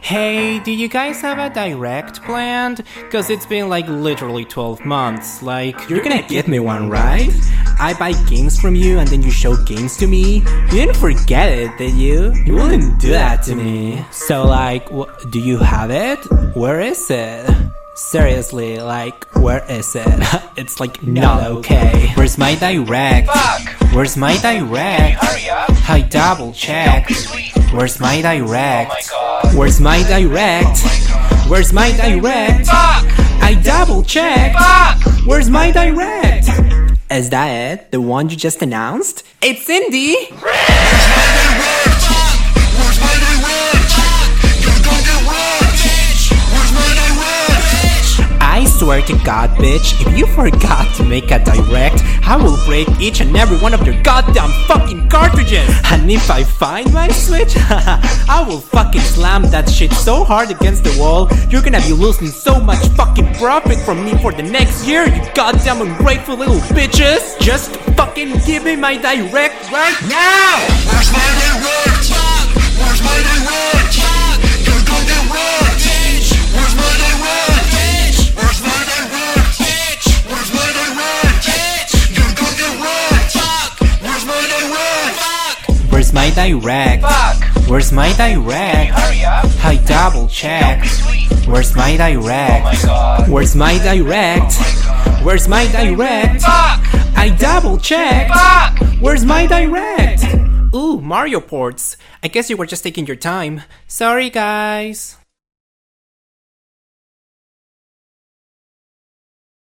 Hey, do you guys have a direct planned? Cause it's been like literally 12 months, like... You're gonna give me one, right? I buy games from you and then you show games to me? You didn't forget it, did you? You wouldn't do that to me. So like, do you have it? Where is it? Seriously, like, where is it? It's like not okay. Where's my direct? Fuck! Where's my direct? Hurry up! I double checked. Sweet. Where's my direct? Oh my god. Where's my direct? Where's my direct? Fuck! I double checked. Fuck! Where's my direct? Is that it? The one you just announced? It's Cindy! I swear to God, bitch, if you forgot to make a direct, I will break each and every one of your goddamn fucking cartridges! And if I find my Switch, I will fucking slam that shit so hard against the wall, you're gonna be losing so much fucking profit from me for the next year, you goddamn ungrateful little bitches! Just fucking give me my direct right now! Where's my direct? Where's my direct? You're gonna get wrecked. Where's my direct? Where's my direct? Where's my direct? You're gonna get wrecked. Where's my direct? Where's my direct? Fuck! Where's my direct? Hurry up! I double checked. Sweet. Where's my direct? Oh my god. Where's my direct? Where's my direct? Fuck! I double checked. Fuck! Where's my direct? Ooh, Mario ports. I guess you were just taking your time. Sorry, guys.